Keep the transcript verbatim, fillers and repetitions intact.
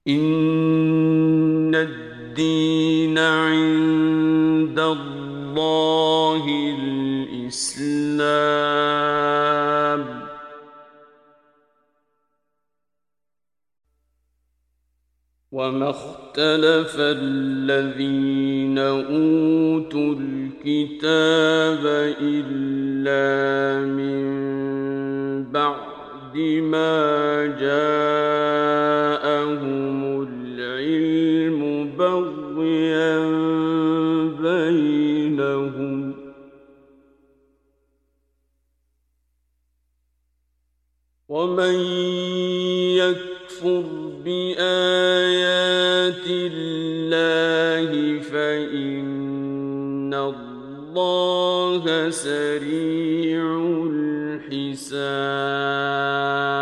إن الدين عند الله الإسلام. وما اختلف الذين أوتوا الكتاب إلا من بعد ما جاءهم العلم بغيا بينهم. ومن يكفر بآيات الله فإن الله سريع الحساب.